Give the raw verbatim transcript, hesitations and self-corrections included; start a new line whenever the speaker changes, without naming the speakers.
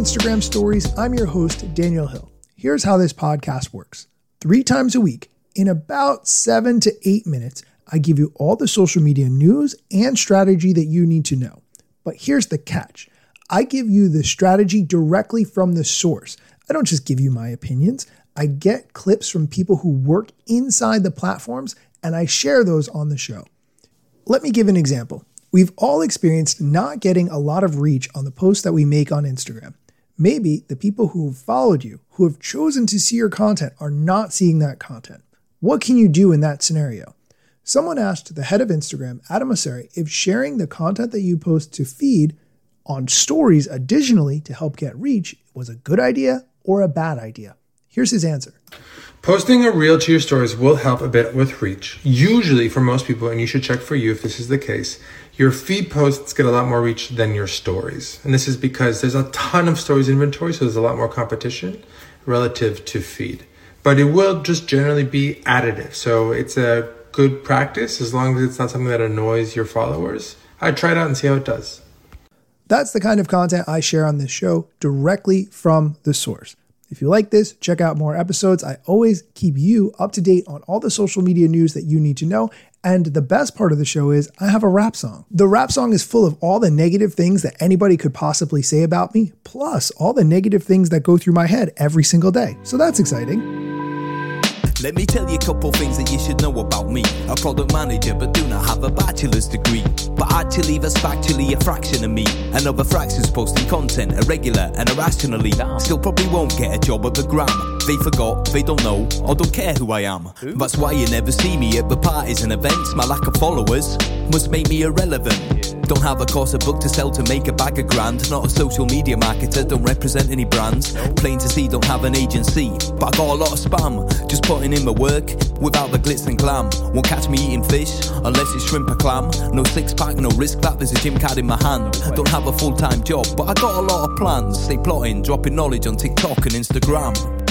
Instagram Stories. I'm your host, Daniel Hill. Here's how this podcast works. Three times a week, in about seven to eight minutes, I give you all the social media news and strategy that you need to know. But here's the catch. I give you the strategy directly from the source. I don't just give you my opinions. I get clips from people who work inside the platforms, and I share those on the show. Let me give an example. We've all experienced not getting a lot of reach on the posts that we make on Instagram. Maybe the people who have followed you, who have chosen to see your content, are not seeing that content. What can you do in that scenario? Someone asked the head of Instagram, Adam Mosseri, if sharing the content that you post to feed on stories additionally to help get reach was a good idea or a bad idea. Here's his answer.
Posting a reel to your stories will help a bit with reach. Usually for most people, and you should check for you if this is the case, your feed posts get a lot more reach than your stories. And this is because there's a ton of stories inventory, so there's a lot more competition relative to feed. But it will just generally be additive. So it's a good practice as long as it's not something that annoys your followers. I'd try it out and see how it does.
That's the kind of content I share on this show directly from the source. If you like this, check out more episodes. I always keep you up to date on all the social media news that you need to know. And the best part of the show is I have a rap song. The rap song is full of all the negative things that anybody could possibly say about me, plus all the negative things that go through my head every single day. So that's exciting.
Let me tell you a couple things that you should know about me. A product manager but do not have a bachelor's degree. But actually that's factually a fraction of me. Another fraction's posting content irregular and irrationally. Still probably won't get a job at the Gram. They forgot, they don't know, or don't care who I am. Who? That's why you never see me at the parties and events. My lack of followers must make me irrelevant. Don't have a course, a book to sell to make a bag of grand. Not a social media marketer, don't represent any brands. Plain to see, don't have an agency, but I got a lot of spam. Just putting in my work, without the glitz and glam. Won't catch me eating fish, unless it's shrimp or clam. No six pack, no risk that, there's a gym card in my hand. Don't have a full-time job, but I got a lot of plans. Stay plotting, dropping knowledge on TikTok and Instagram.